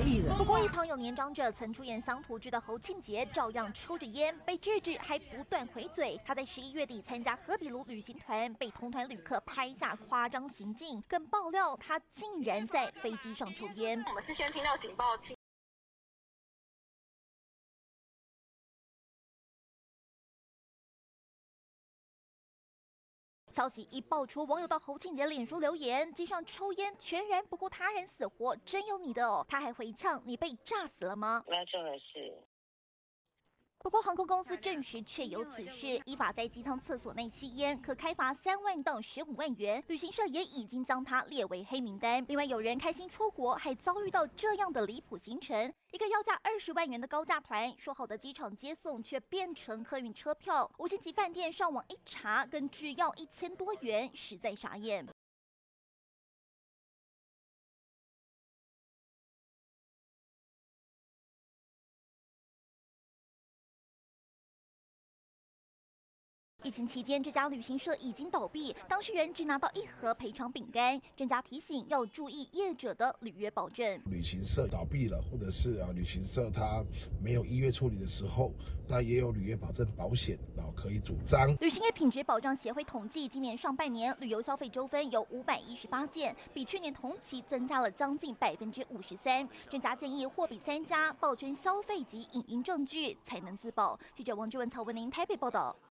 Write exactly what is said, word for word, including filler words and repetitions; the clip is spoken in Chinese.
以了。 不过，一旁有年长者曾出演乡土剧的侯庆杰，照样抽着烟，被制止还不断回嘴。他在十一月底参加和比卢旅行团，被同团旅客拍下夸张行径，更爆料他竟然在飞机上抽烟。 我们是先听到警报器。 消息一爆出，网友到侯庆杰脸书留言：机上抽烟，全然不顾他人死活，真有你的哦！他还回呛：你被炸死了吗？ 那做的是。 不过，航空公司证实确有此事，依法在机舱厕所内吸烟，可开罚三万到十五万元。旅行社也已经将它列为黑名单。另外，有人开心出国，还遭遇到这样的离谱行程：一个要价二十万元的高价团，说好的机场接送却变成客运车票。五星级饭店上网一查，更只要一千多元，实在傻眼。疫情期间，这家旅行社已经倒闭，当事人只拿到一盒赔偿饼干。专家提醒要注意业者的履约保证。 旅行社倒闭了，或者是啊旅行社它没有依约处理的时候，那也有履约保证保险，然后可以主张。 旅行业品质保障协会统计，今年上半年旅游消费纠纷有五百一十八件，比去年同期增加了将近百分之五十三。专家建议货比三家，保全消费及影音证据，才能自保。记者王志文、曹文玲台北报道。